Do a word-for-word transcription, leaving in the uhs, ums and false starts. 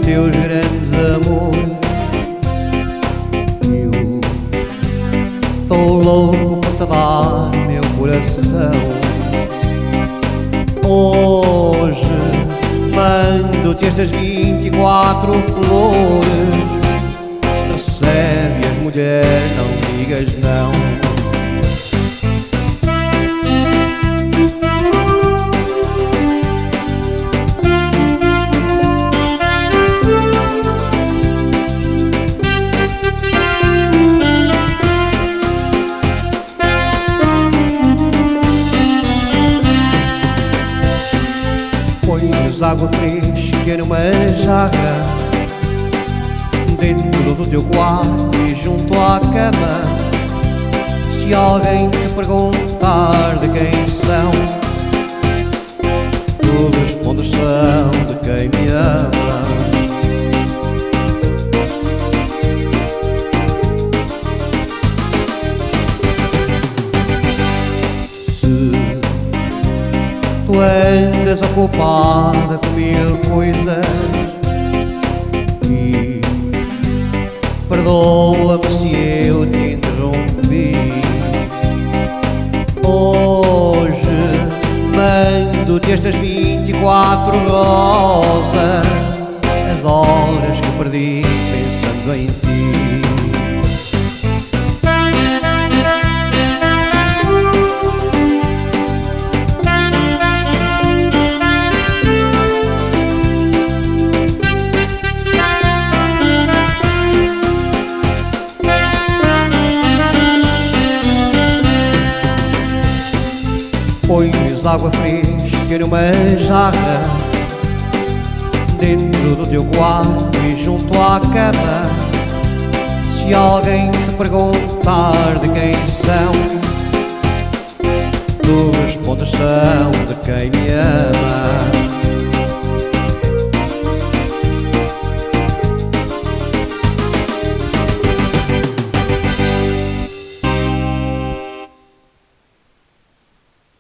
teus grandes amores. Eu estou louco por te dar meu coração. Hoje mando-te estas vinte e quatro flores. Recebe-as, mulher, não digas não. Pões água fresca numa jarra dentro do teu quarto e junto à cama. Se alguém te perguntar de quem são, tu respondes: são de quem me ama. Tu andas ocupada com mil coisas e perdoa-me se eu te interrompi. Hoje mando-te estas vinte e quatro rosas, as horas que perdi pensando em ti. Pões água fresca numa jarra dentro do teu quarto e junto à cama. Se alguém te perguntar de quem são, tu respondes: são de quem me ama.